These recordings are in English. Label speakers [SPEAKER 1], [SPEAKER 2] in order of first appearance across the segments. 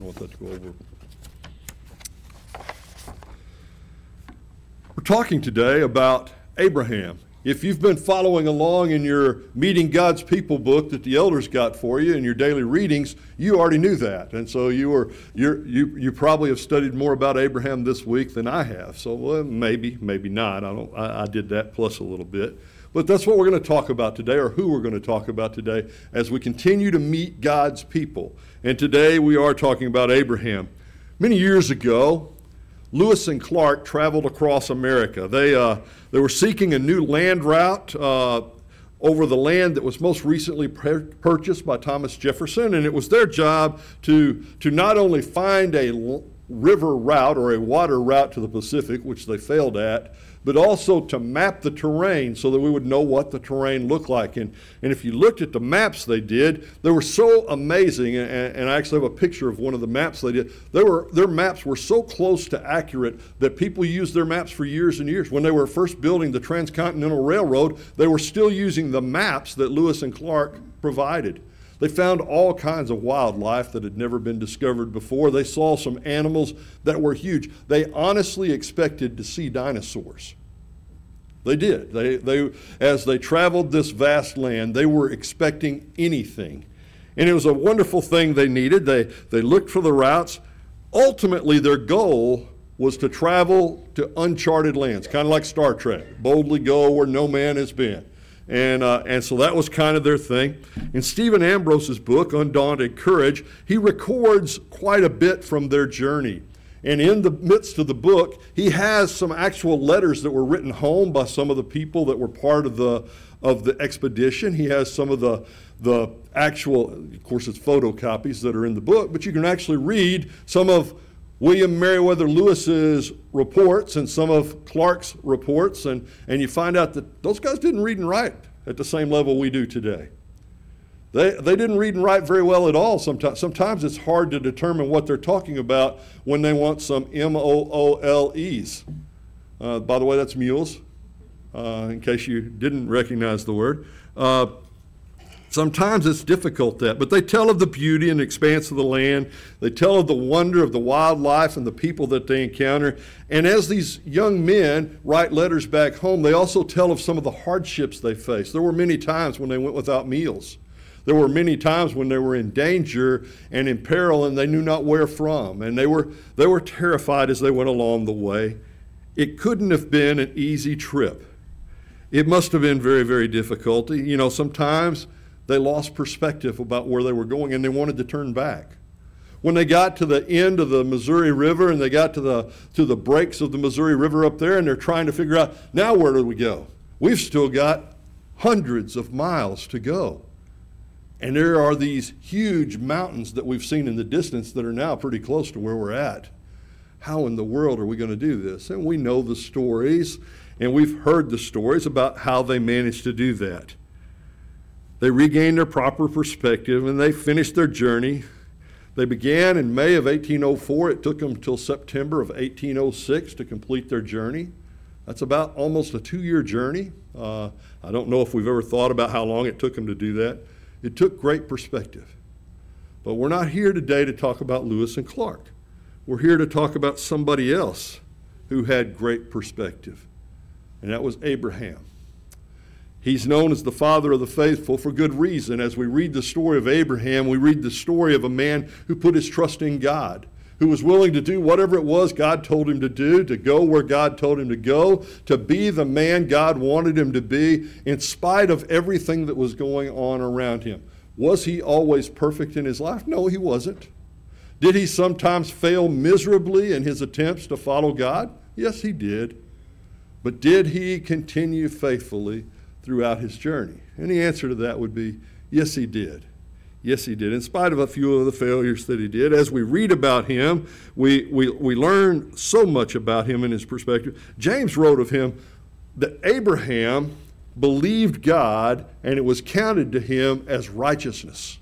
[SPEAKER 1] I want that to go over. We're talking today about Abraham. If you've been following along in your Meeting God's People book that the elders got for you in your daily readings, you already knew that. And so you probably have studied more about Abraham this week than I have. So maybe not. I did that plus a little bit. But that's what we're going to talk about today, or who we're going to talk about today, as we continue to meet God's people. And today we are talking about Abraham. Many years ago, Lewis and Clark traveled across America. They were seeking a new land route over the land that was most recently purchased by Thomas Jefferson, and it was their job to not only find a river route or a water route to the Pacific, which they failed at, but also to map the terrain so that we would know what the terrain looked like. And if you looked at the maps they did, they were so amazing, and I actually have a picture of one of the maps they did. Their maps were so close to accurate that people used their maps for years and years. When they were first building the Transcontinental Railroad, they were still using the maps that Lewis and Clark provided. They found all kinds of wildlife that had never been discovered before. They saw some animals that were huge. They honestly expected to see dinosaurs. They did. They as they traveled this vast land, they were expecting anything. And it was a wonderful thing they needed. They looked for the routes. Ultimately, their goal was to travel to uncharted lands, kind of like Star Trek, boldly go where no man has been. And so that was kind of their thing. In Stephen Ambrose's book, Undaunted Courage, he records quite a bit from their journey. And in the midst of the book, he has some actual letters that were written home by some of the people that were part of the expedition. He has some of the actual, of course it's photocopies that are in the book, but you can actually read some of William Meriwether Lewis's reports and some of Clark's reports, and you find out that those guys didn't read and write at the same level we do today. They didn't read and write very well at all. Sometimes it's hard to determine what they're talking about when they want some M-O-O-L-E's. By the way, that's mules, in case you didn't recognize the word. Sometimes it's difficult but they tell of the beauty and expanse of the land. They tell of the wonder of the wildlife and the people that they encounter. And as these young men write letters back home, they also tell of some of the hardships they faced. There were many times when they went without meals. There were many times when they were in danger and in peril and they knew not where from. And they were terrified as they went along the way. It couldn't have been an easy trip. It must have been very, very difficult. You know, sometimes they lost perspective about where they were going and they wanted to turn back. When they got to the end of the Missouri River and they got to the breaks of the Missouri River up there and they're trying to figure out, now where do we go? We've still got hundreds of miles to go. And there are these huge mountains that we've seen in the distance that are now pretty close to where we're at. How in the world are we going to do this? And we know the stories, and we've heard the stories about how they managed to do that. They regained their proper perspective, and they finished their journey. They began in May of 1804. It took them until September of 1806 to complete their journey. That's about almost a 2-year journey. I don't know if we've ever thought about how long it took them to do that. It took great perspective. But we're not here today to talk about Lewis and Clark. We're here to talk about somebody else who had great perspective, and that was Abraham. He's known as the father of the faithful for good reason. As we read the story of Abraham, we read the story of a man who put his trust in God, who was willing to do whatever it was God told him to do, to go where God told him to go, to be the man God wanted him to be, in spite of everything that was going on around him. Was he always perfect in his life? No, he wasn't. Did he sometimes fail miserably in his attempts to follow God? Yes, he did. But did he continue faithfully throughout his journey? And the answer to that would be, yes, he did. Yes, he did. In spite of a few of the failures that he did, as we read about him, we learn so much about him and his perspective. James wrote of him that Abraham believed God and it was counted to him as righteousness.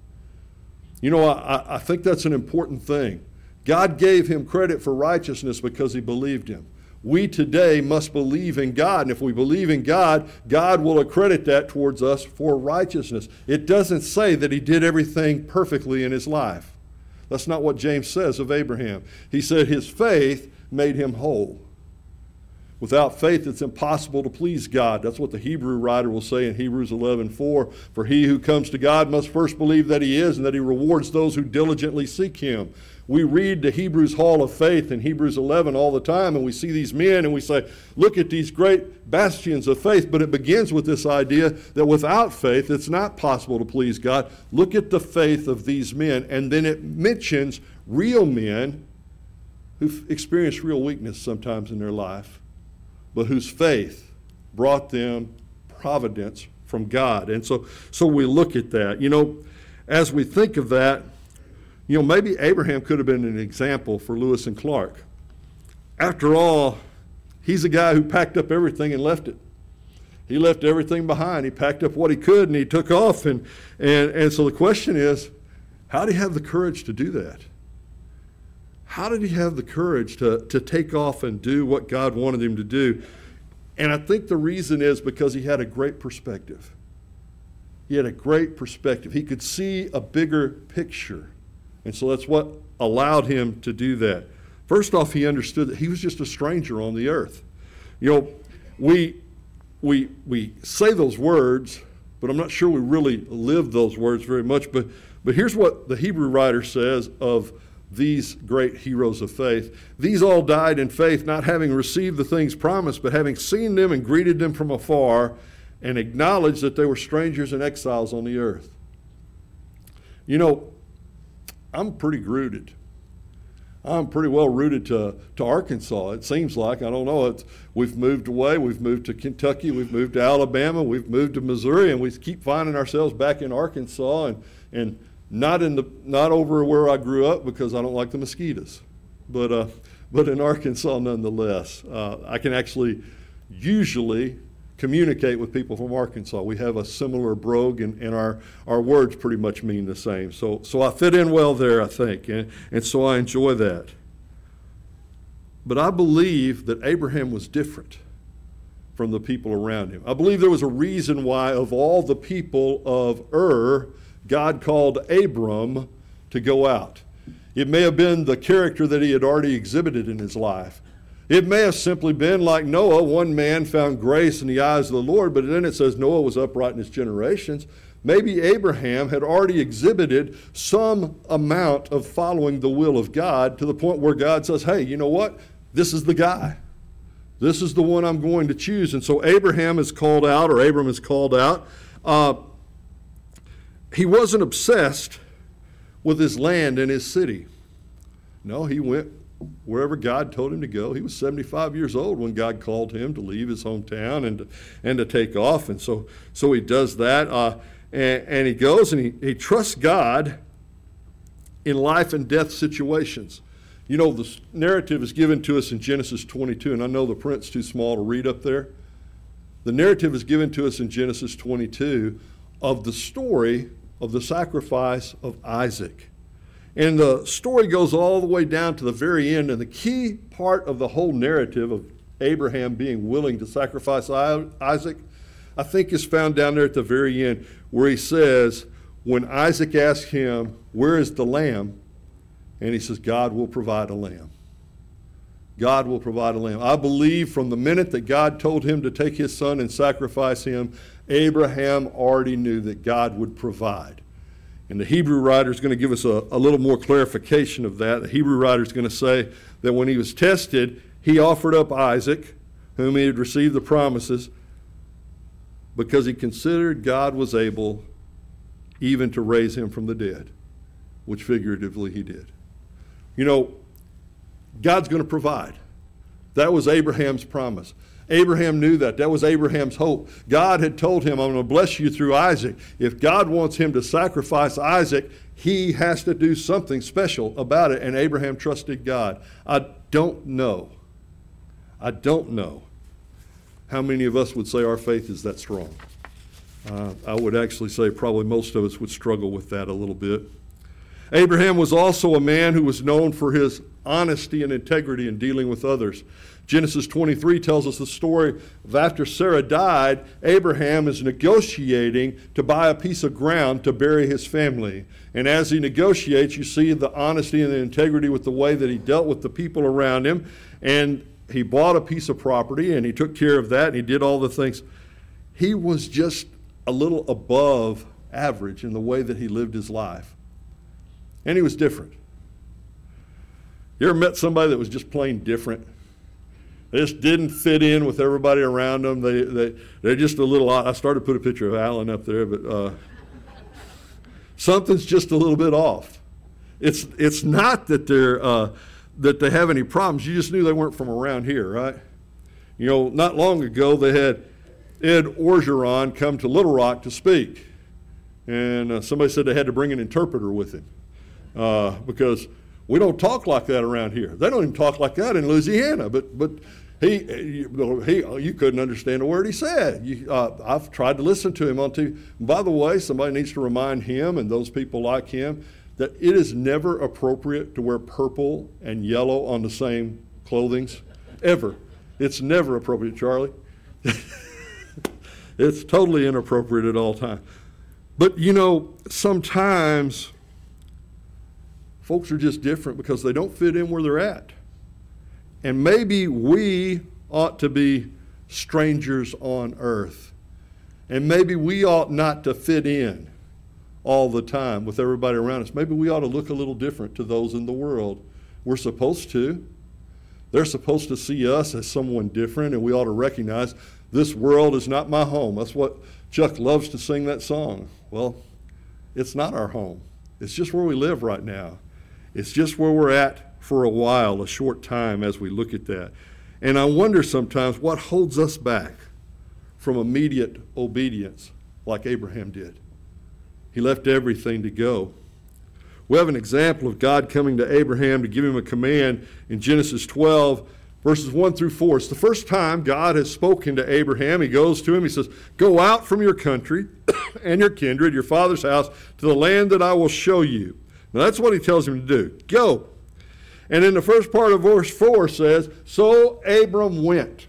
[SPEAKER 1] You know, I think that's an important thing. God gave him credit for righteousness because he believed him. We today must believe in God, and if we believe in God, God will accredit that towards us for righteousness. It doesn't say that he did everything perfectly in his life. That's not what James says of Abraham. He said his faith made him whole. Without faith, it's impossible to please God. That's what the Hebrew writer will say in Hebrews 11:4. For he who comes to God must first believe that he is, and that he rewards those who diligently seek him. We read the Hebrews Hall of Faith in Hebrews 11 all the time, and we see these men, and we say, look at these great bastions of faith. But it begins with this idea that without faith, it's not possible to please God. Look at the faith of these men. And then it mentions real men who've experienced real weakness sometimes in their life, but whose faith brought them providence from God. And so we look at that. As we think of that, maybe Abraham could have been an example for Lewis and Clark. After all, he's a guy who packed up everything and left it. He left everything behind. He packed up what he could and he took off. And so the question is, how did he have the courage to do that? How did he have the courage to take off and do what God wanted him to do? And I think the reason is because he had a great perspective. He had a great perspective. He could see a bigger picture. And so that's what allowed him to do that. First off, he understood that he was just a stranger on the earth. We say those words, but I'm not sure we really live those words very much. But here's what the Hebrew writer says of these great heroes of faith. These all died in faith, not having received the things promised, but having seen them and greeted them from afar, and acknowledged that they were strangers and exiles on the earth. I'm pretty rooted. I'm pretty well rooted to Arkansas. It seems like, I don't know, we've moved away, we've moved to Kentucky, we've moved to Alabama, we've moved to Missouri, and we keep finding ourselves back in Arkansas and not over where I grew up because I don't like the mosquitoes, but in Arkansas nonetheless. I can actually usually communicate with people from Arkansas. We have a similar brogue, and our words pretty much mean the same. So I fit in well there, I think, and so I enjoy that. But I believe that Abraham was different from the people around him. I believe there was a reason why, of all the people of God called Abram to go out. It may have been the character that he had already exhibited in his life. It may have simply been like Noah, one man found grace in the eyes of the Lord, but then it says Noah was upright in his generations. Maybe Abraham had already exhibited some amount of following the will of God to the point where God says, hey, you know what? This is the guy. This is the one I'm going to choose. And so Abraham is called out, or Abram is called out. He wasn't obsessed with his land and his city. No, he went wherever God told him to go. He was 75 years old when God called him to leave his hometown and to take off. And so he does that. And he goes and he trusts God in life and death situations. The narrative is given to us in Genesis 22, and I know the print's too small to read up there. The narrative is given to us in Genesis 22 of the story of the sacrifice of Isaac. And the story goes all the way down to the very end, and the key part of the whole narrative of Abraham being willing to sacrifice Isaac, I think is found down there at the very end, where he says, when Isaac asked him, where is the lamb? And he says, God will provide a lamb. God will provide a lamb. I believe from the minute that God told him to take his son and sacrifice him, Abraham already knew that God would provide. And the Hebrew writer is going to give us a little more clarification of that. The Hebrew writer is going to say that when he was tested, he offered up Isaac, whom he had received the promises, because he considered God was able even to raise him from the dead, which figuratively he did. God's going to provide. That was Abraham's promise. Abraham knew that. That was Abraham's hope. God had told him, I'm going to bless you through Isaac. If God wants him to sacrifice Isaac, he has to do something special about it. And Abraham trusted God. I don't know how many of us would say our faith is that strong. I would actually say probably most of us would struggle with that a little bit. Abraham was also a man who was known for his honesty and integrity in dealing with others. Genesis 23 tells us the story of after Sarah died, Abraham is negotiating to buy a piece of ground to bury his family. And as he negotiates, you see the honesty and the integrity with the way that he dealt with the people around him. And he bought a piece of property and he took care of that and he did all the things. He was just a little above average in the way that he lived his life. And he was different. You ever met somebody that was just plain different? They just didn't fit in with everybody around them. They're just a little odd. I started to put a picture of Alan up there, but something's just a little bit off. It's not that that they have any problems. You just knew they weren't from around here, right? You know, not long ago they had Ed Orgeron come to Little Rock to speak, and somebody said they had to bring an interpreter with him because we don't talk like that around here. They don't even talk like that in Louisiana. But you couldn't understand a word he said. I've tried to listen to him on TV. And by the way, somebody needs to remind him and those people like him that it is never appropriate to wear purple and yellow on the same clothings, ever. It's never appropriate, Charlie. It's totally inappropriate at all times. But you know, sometimes folks are just different because they don't fit in where they're at. And maybe we ought to be strangers on earth. And maybe we ought not to fit in all the time with everybody around us. Maybe we ought to look a little different to those in the world. We're supposed to. They're supposed to see us as someone different, and we ought to recognize this world is not my home. That's what Chuck loves to sing that song. Well, it's not our home. It's just where we live right now. It's just where we're at for a while, a short time as we look at that. And I wonder sometimes what holds us back from immediate obedience like Abraham did. He left everything to go. We have an example of God coming to Abraham to give him a command in Genesis 12, verses 1 through 4. It's the first time God has spoken to Abraham. He goes to him, he says, "Go out from your country and your kindred, your father's house, to the land that I will show you." Now that's what he tells him to do. Go. And in the first part of verse 4 says, "So Abram went,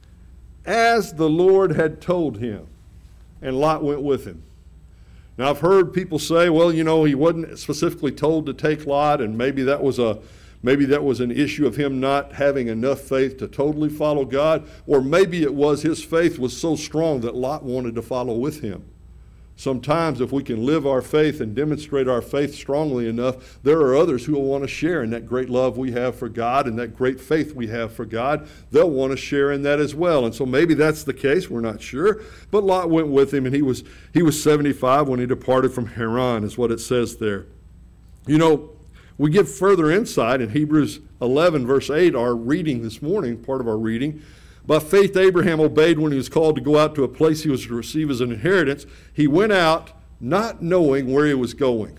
[SPEAKER 1] as the Lord had told him, and Lot went with him." Now I've heard people say, well, you know, he wasn't specifically told to take Lot, and maybe that was an issue of him not having enough faith to totally follow God, or maybe it was his faith was so strong that Lot wanted to follow with him. Sometimes if we can live our faith and demonstrate our faith strongly enough, there are others who will want to share in that great love we have for God and that great faith we have for God. They'll want to share in that as well. And so maybe that's the case. We're not sure. But Lot went with him, and he was 75 when he departed from Haran, is what it says there. You know, we give further insight in Hebrews 11, verse 8, our reading this morning, part of our reading. By faith, Abraham obeyed when he was called to go out to a place he was to receive as an inheritance. He went out not knowing where he was going.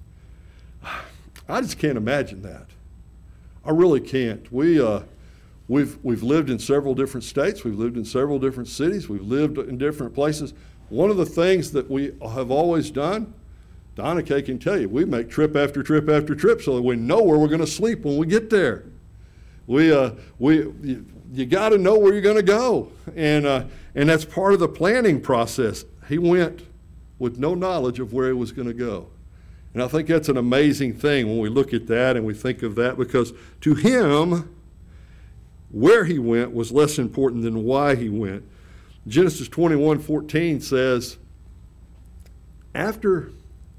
[SPEAKER 1] I just can't imagine that. I really can't. We've lived in several different states. We've lived in several different cities. We've lived in different places. One of the things that we have always done, Donna Kay can tell you, we make trip after trip after trip so that we know where we're going to sleep when we get there. You got to know where you're going to go, and that's part of the planning process. He went with no knowledge of where he was going to go, and I think that's an amazing thing when we look at that and we think of that, because to him, where he went was less important than why he went. Genesis 21:14 says, after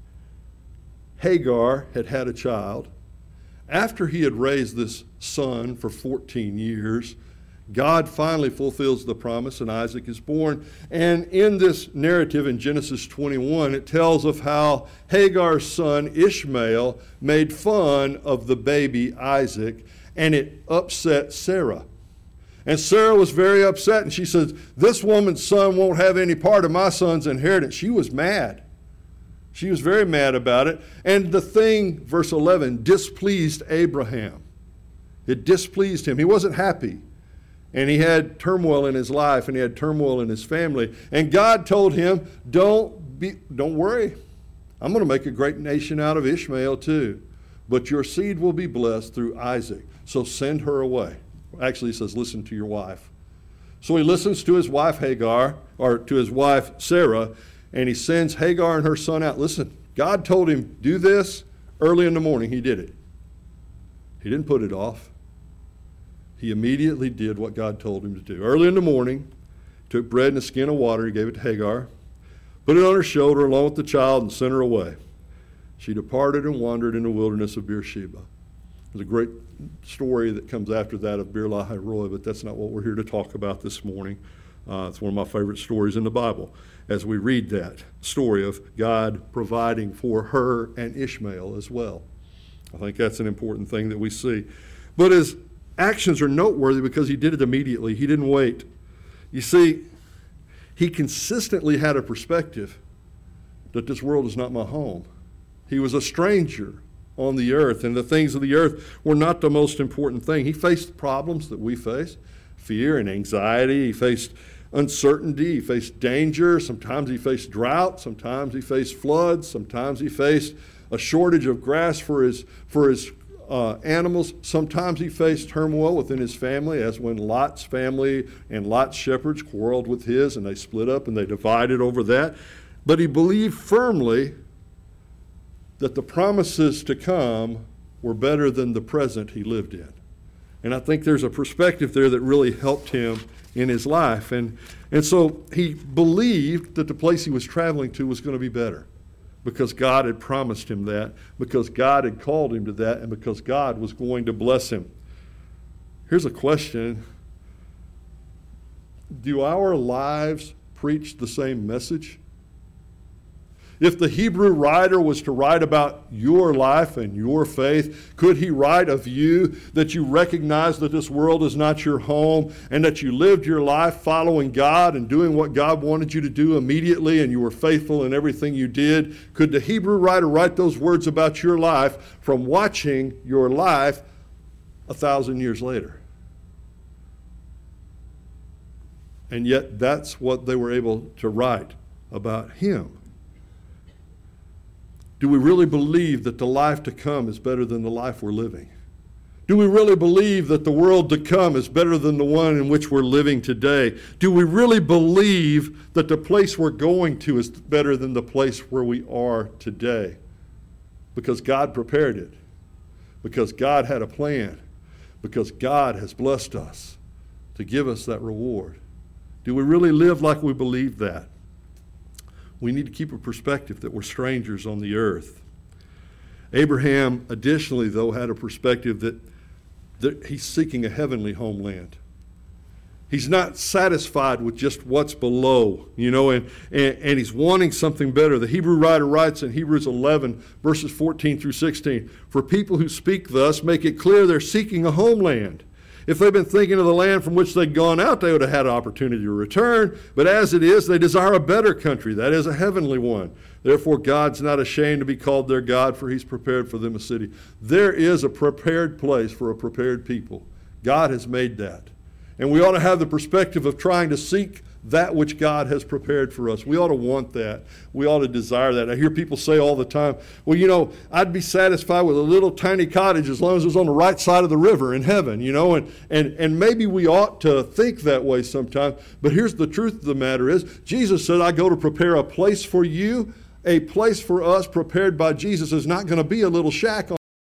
[SPEAKER 1] Hagar had had a child, after he had raised this son for 14 years, God finally fulfills the promise, and Isaac is born. And in this narrative in Genesis 21, it tells of how Hagar's son Ishmael made fun of the baby Isaac, and it upset Sarah. And Sarah was very upset, and she says, "This woman's son won't have any part of my son's inheritance." She was mad. She was very mad about it. And the thing, verse 11, displeased Abraham. It displeased him. He wasn't happy. And he had turmoil in his life, and he had turmoil in his family. And God told him, don't worry. I'm going to make a great nation out of Ishmael too. But your seed will be blessed through Isaac. So send her away. Actually, he says, listen to your wife. So he listens to his wife Hagar, or to his wife Sarah, and he sends Hagar and her son out. Listen, God told him, do this. Early in the morning, he did it. He didn't put it off. He immediately did what God told him to do. Early in the morning, took bread and a skin of water, he gave it to Hagar, put it on her shoulder along with the child, and sent her away. She departed and wandered in the wilderness of Beersheba. There's a great story that comes after that of Bir Lahai Roi, but that's not what we're here to talk about this morning. It's one of my favorite stories in the Bible as we read that story of God providing for her and Ishmael as well. I think that's an important thing that we see. But his actions are noteworthy because he did it immediately. He didn't wait. You see, he consistently had a perspective that this world is not my home. He was a stranger on the earth, and the things of the earth were not the most important thing. He faced problems that we face, fear and anxiety. He faced uncertainty. He faced danger. Sometimes he faced drought. Sometimes he faced floods. Sometimes he faced a shortage of grass for his animals. Sometimes he faced turmoil within his family, as when Lot's family and Lot's shepherds quarreled with his, and they split up and they divided over that. But he believed firmly that the promises to come were better than the present he lived in. And I think there's a perspective there that really helped him in his life. And so he believed that the place he was traveling to was going to be better because God had promised him that, because God had called him to that, and because God was going to bless him. Here's a question. Do our lives preach the same message? If the Hebrew writer was to write about your life and your faith, could he write of you that you recognize that this world is not your home and that you lived your life following God and doing what God wanted you to do immediately and you were faithful in everything you did? Could the Hebrew writer write those words about your life from watching your life 1,000 years later? And yet that's what they were able to write about him. Do we really believe that the life to come is better than the life we're living? Do we really believe that the world to come is better than the one in which we're living today? Do we really believe that the place we're going to is better than the place where we are today? Because God prepared it. Because God had a plan. Because God has blessed us to give us that reward. Do we really live like we believe that? We need to keep a perspective that we're strangers on the earth. Abraham, additionally, though, had a perspective that he's seeking a heavenly homeland. He's not satisfied with just what's below, and he's wanting something better. The Hebrew writer writes in Hebrews 11, verses 14 through 16, "For people who speak thus make it clear they're seeking a homeland. If they'd been thinking of the land from which they'd gone out, they would have had an opportunity to return. But as it is, they desire a better country, that is, a heavenly one. Therefore, God's not ashamed to be called their God, for he's prepared for them a city." There is a prepared place for a prepared people. God has made that. And we ought to have the perspective of trying to seek that which God has prepared for us. We ought to want that. We ought to desire that. I hear people say all the time, well, I'd be satisfied with a little tiny cottage as long as it was on the right side of the river in heaven, and maybe we ought to think that way sometimes. But here's the truth of the matter is, Jesus said, I go to prepare a place for you. A place for us prepared by Jesus is not going to be a little shack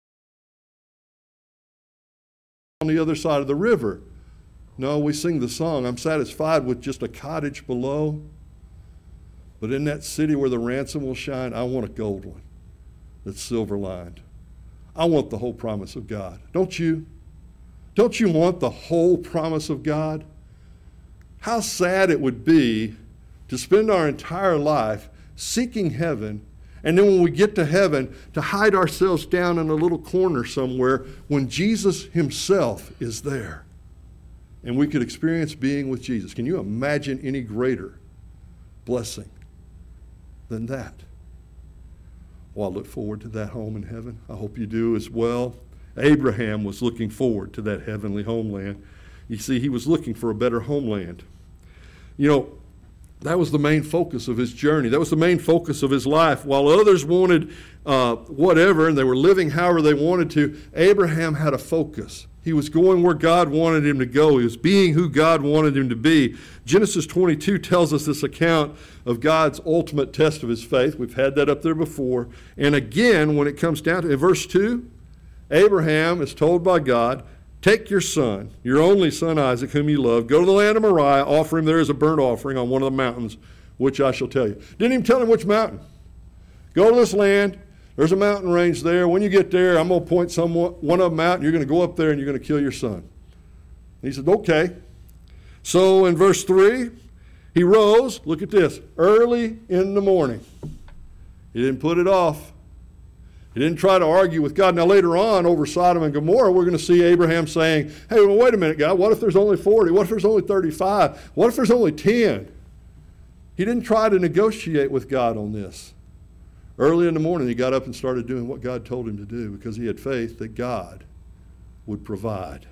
[SPEAKER 1] on the other side of the river. No, we sing the song, I'm satisfied with just a cottage below. But in that city where the ransom will shine, I want a gold one that's silver lined. I want the whole promise of God. Don't you? Don't you want the whole promise of God? How sad it would be to spend our entire life seeking heaven, and then when we get to heaven, to hide ourselves down in a little corner somewhere when Jesus himself is there. And we could experience being with Jesus. Can you imagine any greater blessing than that? Well, I look forward to that home in heaven. I hope you do as well. Abraham was looking forward to that heavenly homeland. You see, he was looking for a better homeland. That was the main focus of his journey. That was the main focus of his life. While others wanted whatever, and they were living however they wanted to, Abraham had a focus. He was going where God wanted him to go. He was being who God wanted him to be. Genesis 22 tells us this account of God's ultimate test of his faith. We've had that up there before. And again, when it comes down to in verse 2, Abraham is told by God, take your son, your only son Isaac, whom you love, go to the land of Moriah, offer him there as a burnt offering on one of the mountains, which I shall tell you. Didn't even tell him which mountain. Go to this land. There's a mountain range there. When you get there, I'm going to point one of them out, and you're going to go up there and you're going to kill your son. And he said, okay. So in verse 3, he rose, look at this, early in the morning. He didn't put it off. He didn't try to argue with God. Now later on, over Sodom and Gomorrah, we're going to see Abraham saying, hey, well, wait a minute, God, what if there's only 40? What if there's only 35? What if there's only 10? He didn't try to negotiate with God on this. Early in the morning, he got up and started doing what God told him to do because he had faith that God would provide.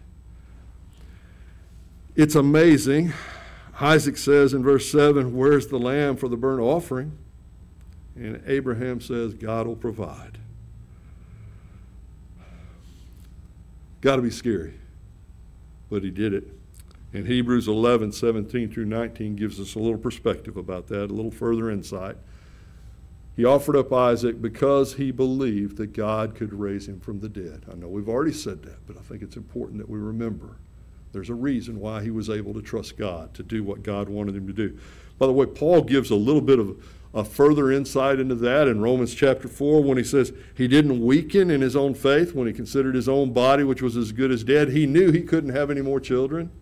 [SPEAKER 1] It's amazing. Isaac says in verse 7, where's the lamb for the burnt offering? And Abraham says, God will provide. Got to be scary, but he did it. And Hebrews 11, 17 through 19 gives us a little perspective about that, a little further insight. He offered up Isaac because he believed that God could raise him from the dead. I know we've already said that, but I think it's important that we remember there's a reason why he was able to trust God to do what God wanted him to do. By the way, Paul gives a little bit of a further insight into that in Romans chapter 4 when he says he didn't weaken in his own faith when he considered his own body, which was as good as dead. He knew he couldn't have any more children.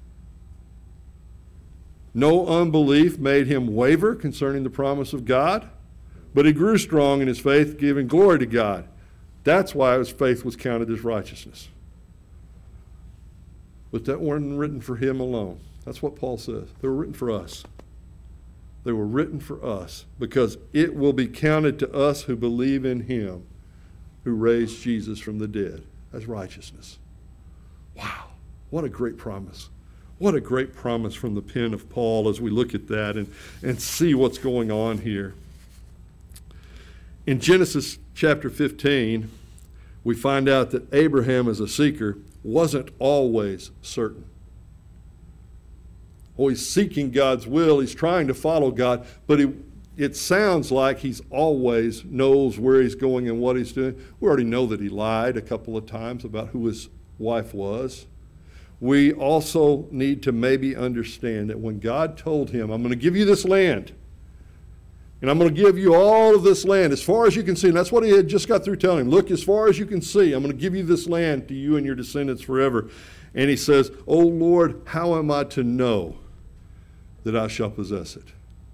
[SPEAKER 1] No unbelief made him waver concerning the promise of God, but he grew strong in his faith, giving glory to God. That's why his faith was counted as righteousness. But that wasn't written for him alone. That's what Paul says. They were written for us. They were written for us because it will be counted to us who believe in him who raised Jesus from the dead as righteousness. Wow, what a great promise. What a great promise from the pen of Paul as we look at that and see what's going on here. In Genesis chapter 15, we find out that Abraham as a seeker wasn't always certain. Oh, he's seeking God's will. He's trying to follow God, but it sounds like he's always knows where he's going and what he's doing. We already know that he lied a couple of times about who his wife was. We also need to maybe understand that when God told him, I'm going to give you this land, and I'm going to give you all of this land as far as you can see. And that's what he had just got through telling him. Look, as far as you can see, I'm going to give you this land to you and your descendants forever. And he says, oh Lord, how am I to know that I shall possess it?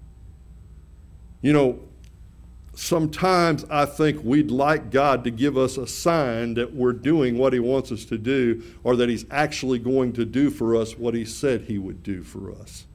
[SPEAKER 1] You know, sometimes I think we'd like God to give us a sign that we're doing what he wants us to do, or that he's actually going to do for us what he said he would do for us.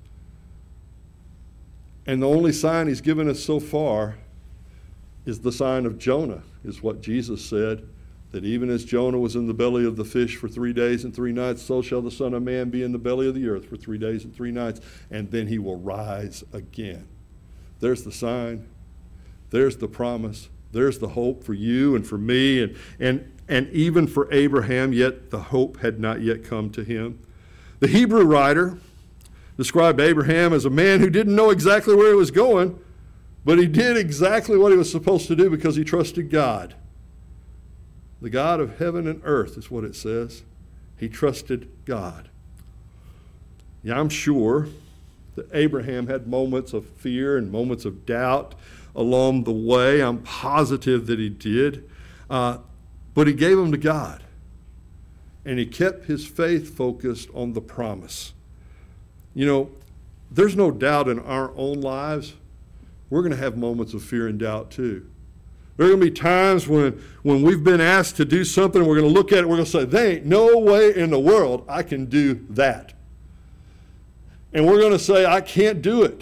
[SPEAKER 1] And the only sign he's given us so far is the sign of Jonah, is what Jesus said, that even as Jonah was in the belly of the fish for 3 days and 3 nights, so shall the Son of Man be in the belly of the earth for 3 days and 3 nights, and then he will rise again. There's the sign. There's the promise. There's the hope for you and for me and even for Abraham, yet the hope had not yet come to him. The Hebrew writer described Abraham as a man who didn't know exactly where he was going, but he did exactly what he was supposed to do because he trusted God. The God of heaven and earth is what it says. He trusted God. Yeah, I'm sure that Abraham had moments of fear and moments of doubt along the way. I'm positive that he did. But he gave them to God. And he kept his faith focused on the promise. You know, there's no doubt in our own lives, we're going to have moments of fear and doubt too. There are going to be times when we've been asked to do something, we're going to look at it, we're going to say, there ain't no way in the world I can do that. And we're going to say, I can't do it.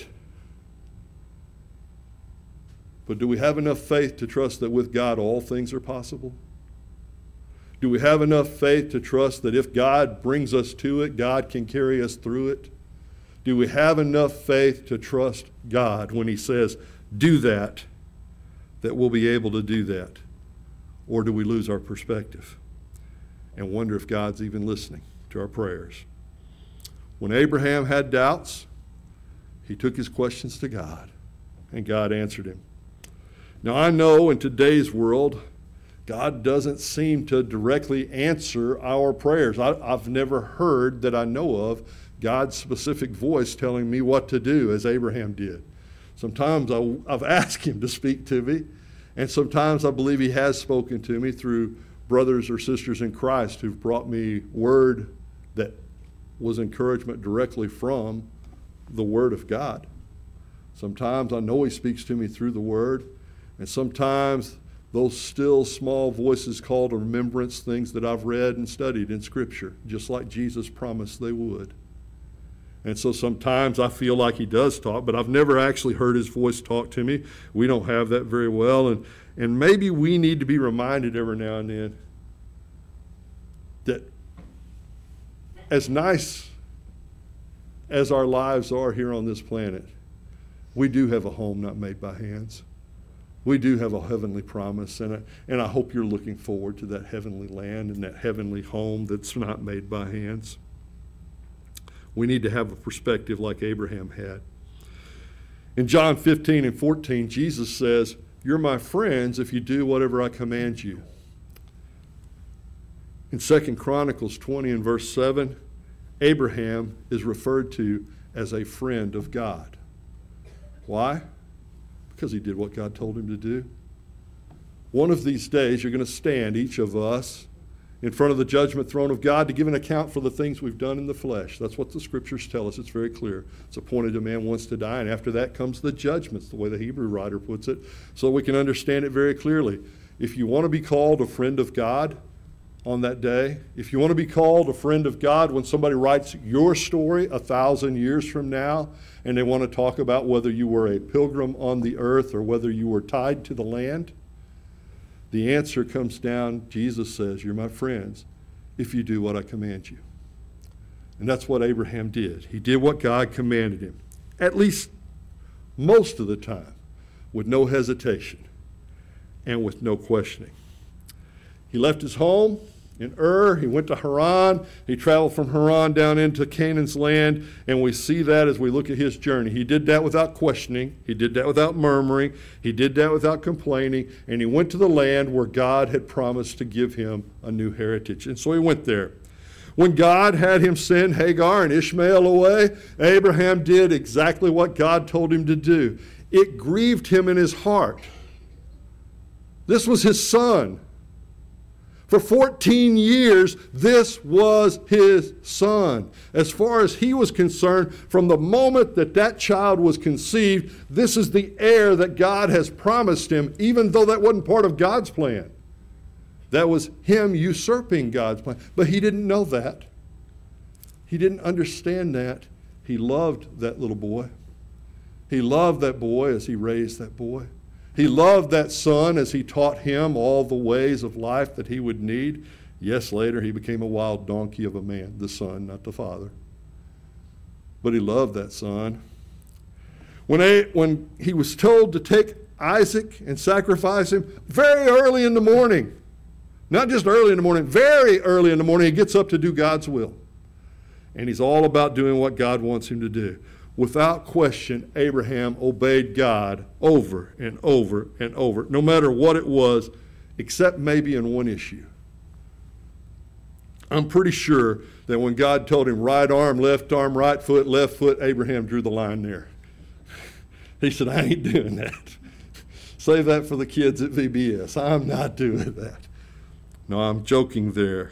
[SPEAKER 1] But do we have enough faith to trust that with God all things are possible? Do we have enough faith to trust that if God brings us to it, God can carry us through it? Do we have enough faith to trust God when he says, do that we'll be able to do that? Or do we lose our perspective and wonder if God's even listening to our prayers? When Abraham had doubts, he took his questions to God, and God answered him. Now, I know in today's world, God doesn't seem to directly answer our prayers. I've never heard that I know of God's specific voice telling me what to do, as Abraham did. Sometimes I've asked him to speak to me, and sometimes I believe he has spoken to me through brothers or sisters in Christ who've brought me word that was encouragement directly from the Word of God. Sometimes I know he speaks to me through the Word, and sometimes those still small voices call to remembrance things that I've read and studied in Scripture, just like Jesus promised they would. And so sometimes I feel like he does talk, but I've never actually heard his voice talk to me. We don't have that very well. And maybe we need to be reminded every now and then that as nice as our lives are here on this planet, we do have a home not made by hands. We do have a heavenly promise, and I hope you're looking forward to that heavenly land and that heavenly home that's not made by hands. We need to have a perspective like Abraham had. In John 15 and 14, Jesus says, "You're my friends if you do whatever I command you." In 2 Chronicles 20 and verse 7, Abraham is referred to as a friend of God. Why? Because he did what God told him to do. One of these days, you're going to stand, each of us, in front of the judgment throne of God to give an account for the things we've done in the flesh. That's what the Scriptures tell us. It's very clear. It's appointed a man once to die, and after that comes the judgments, the way the Hebrew writer puts it, so we can understand it very clearly. If you want to be called a friend of God on that day, if you want to be called a friend of God when somebody writes your story 1,000 years from now, and they want to talk about whether you were a pilgrim on the earth or whether you were tied to the land, the answer comes down, Jesus says, "You're my friends if you do what I command you." And that's what Abraham did. He did what God commanded him, at least most of the time, with no hesitation and with no questioning. He left his home in Ur. He went to Haran. He traveled from Haran down into Canaan's land, and we see that as we look at his journey. He did that without questioning. He did that without murmuring. He did that without complaining, and he went to the land where God had promised to give him a new heritage. And so he went there. When God had him send Hagar and Ishmael away, Abraham did exactly what God told him to do. It grieved him in his heart. This was his son. For 14 years, this was his son. As far as he was concerned, from the moment that that child was conceived, this is the heir that God has promised him, even though that wasn't part of God's plan. That was him usurping God's plan. But he didn't know that. He didn't understand that. He loved that little boy. He loved that boy as he raised that boy. He loved that son as he taught him all the ways of life that he would need. Yes, later he became a wild donkey of a man, the son, not the father. But he loved that son. When he was told to take Isaac and sacrifice him very early in the morning, not just early in the morning, very early in the morning, he gets up to do God's will. And he's all about doing what God wants him to do. Without question, Abraham obeyed God over and over and over, no matter what it was, except maybe in one issue. I'm pretty sure that when God told him right arm, left foot, Abraham drew the line there. He said, "I ain't doing that. Save that for the kids at VBS. I'm not doing that." No, I'm joking there.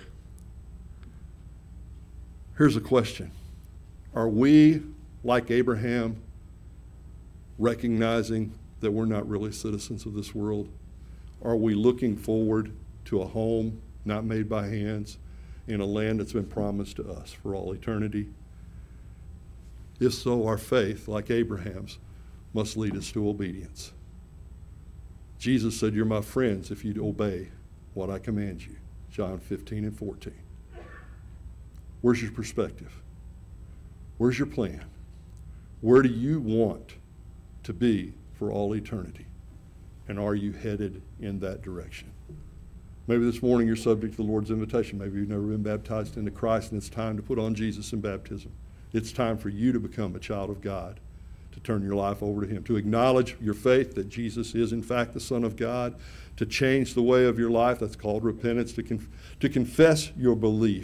[SPEAKER 1] Here's a question. Are we, like Abraham, recognizing that we're not really citizens of this world? Are we looking forward to a home not made by hands in a land that's been promised to us for all eternity? If so, our faith, like Abraham's, must lead us to obedience. Jesus said, "You're my friends if you obey what I command you." John 15 and 14. Where's your perspective? Where's your plan? Where do you want to be for all eternity? And are you headed in that direction? Maybe this morning you're subject to the Lord's invitation. Maybe you've never been baptized into Christ, and it's time to put on Jesus in baptism. It's time for you to become a child of God, to turn your life over to Him, to acknowledge your faith that Jesus is in fact the Son of God, to change the way of your life. That's called repentance, to confess your belief